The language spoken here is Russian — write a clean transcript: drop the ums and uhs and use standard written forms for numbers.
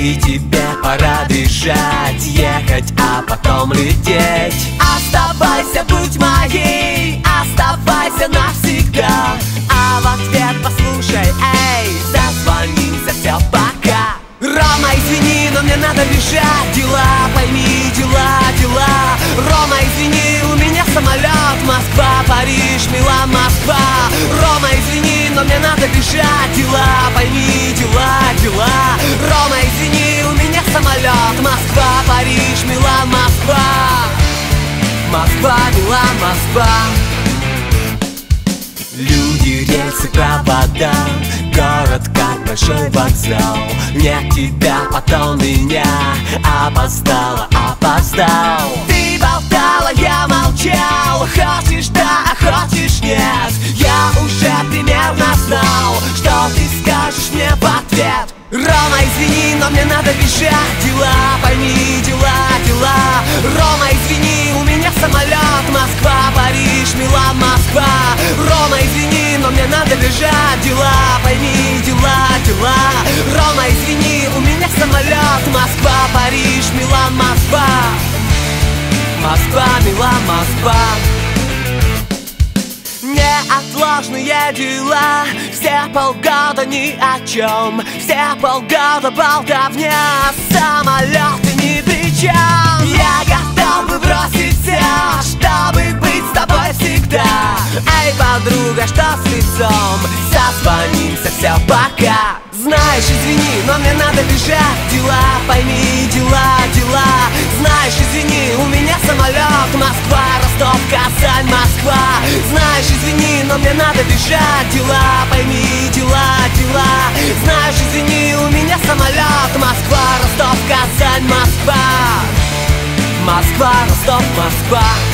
И тебе пора бежать, ехать, а потом лететь. Оставайся, будь моей, оставайся навсегда. А в ответ послушай, эй, созвонимся, все, пока. Рома, извини, но мне надо бежать, дела, пойми, дела, дела. Рома, извини, у меня самолет, Москва, Париж, Милан, Москва. Рома, извини, но мне надо бежать, дела, пойми, дела, дела. Рома, извини, у меня самолет, Москва, Париж, Милан, Москва. Москва, Милан, Москва. Люди, рельсы, провода, город как большой вокзал. Нет тебя, потом меня, опоздала, опоздал. Ты болтала, я молчал, хочешь да, а хочешь нет. Я уже примерно знал, что ты скажешь мне в ответ. Рома, извини, но мне надо бежать, дела, пойми, дела, дела. Рома, извини, у меня самолет, Москва, Париж, Милан, Москва. Рома, извини, но мне надо бежать, дела, пойми, дела, дела. Рома, извини, у меня самолет, Москва, Париж, Милан, Москва. Москва, Милан, Москва. Неотложные дела, все полгода ни о чем, все полгода болтовня, самолеты ни при чем. Я готов бы бросить все, чтобы быть с тобой всегда. Эй, подруга, что с лицом? Созвонимся, все, пока. Знаешь, извини, но мне надо бежать, дела, пойми, дела, дела. Знаешь, извини, у меня самолет, Москва, Ростов, Казань, Москва. Знаешь, извини, но мне надо бежать, дела, пойми, дела, дела. Знаешь, извини, у меня самолет, Москва, Ростов, Казань, Москва. Москва, Ростов, Москва.